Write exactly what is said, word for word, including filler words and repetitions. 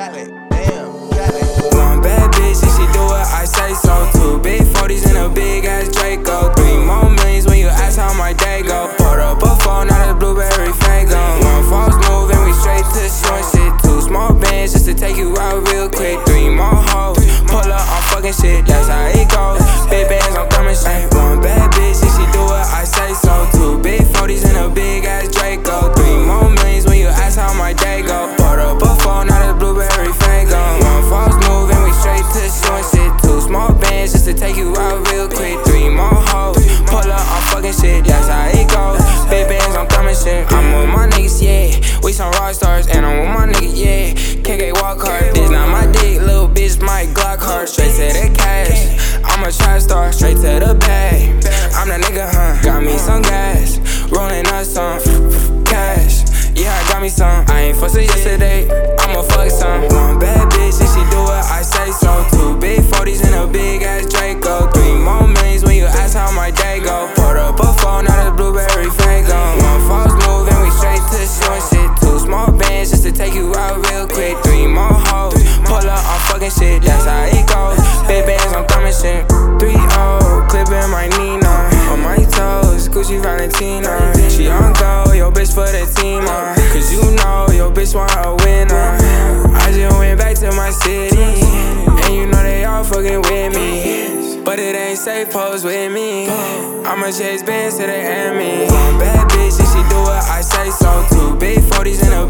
Cali, damn, Cali. One bad bitch and she do what I say so. Two big forties and a big ass Draco. Three more millions when you ask how my day go. Poured up a phone, not a blueberry fago. One false move and we straight to short shit. Two small bands just to take you out real quick. Three more hoes, pull up on fucking shit, that's how it goes. Big bands, I'm coming straight. One bad bitch and she do what I say so. Two big forties and a big ass Draco. Three more millions when you ask how my day go. Poured up a phone, not a blueberry fago. One false move and we straight to short shit. Two small bands just to take you out real quick. Three more hoes, pull up on fucking shit, that's how it goes. Big bands, I'm coming shit. I'm with my niggas, yeah. We some rock stars, and I'm with my niggas, yeah. K K walk hard, this not my dick, little bitch, my Glock hard. Straight to the cash, I'm a trap star, straight to the bag. I'm that nigga, huh? Got me some gas, rolling up some cash. Yeah, I got me some. I ain't fussing yesterday, I'ma fuck some. One bad bitch, and she do what I say so. Two big forties and a big ass Draco. Three more millions when you ask how my day go. Poured up a phone, not a blueberry fago. One false move and we straight to short shit. Two small bands just to take you out real quick. Three more hoes, pull up on fucking shit, that's how it goes. Big bands, I'm coming shit. Three oh, clipping my Nina. On my toes, Gucci Valentina. She on go, yo bitch for the team, uh. Cause you know, yo bitch want a winner. I just went back to my city, and you know they all fucking with me. But it ain't safe, pose with me. I'ma chase bands to the enemy. One bad bitch and she do what I say so. Two big forties and a